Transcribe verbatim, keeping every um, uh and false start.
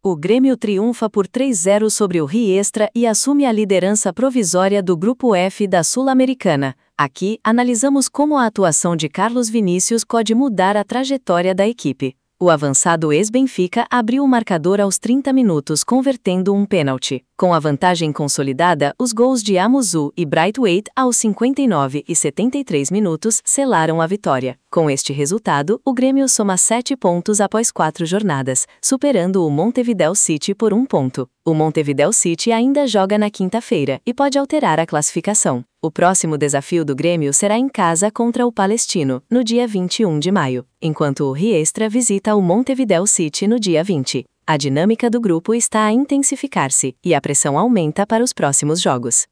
O Grêmio triunfa por três a zero sobre o Riestra e assume a liderança provisória do Grupo F da Sul-Americana. Aqui, analisamos como a atuação de Carlos Vinícius pode mudar a trajetória da equipe. O avançado ex-Benfica abriu o marcador aos trinta minutos convertendo um pênalti. Com a vantagem consolidada, os gols de Amuzu e Braithwaite aos cinquenta e nove e setenta e três minutos selaram a vitória. Com este resultado, o Grêmio soma sete pontos após quatro jornadas, superando o Montevideo City por um ponto. O Montevideo City ainda joga na quinta-feira e pode alterar a classificação. O próximo desafio do Grêmio será em casa contra o Palestino, no dia vinte e um de maio, enquanto o Riestra visita o Montevideo City no dia vinte. A dinâmica do grupo está a intensificar-se e a pressão aumenta para os próximos jogos.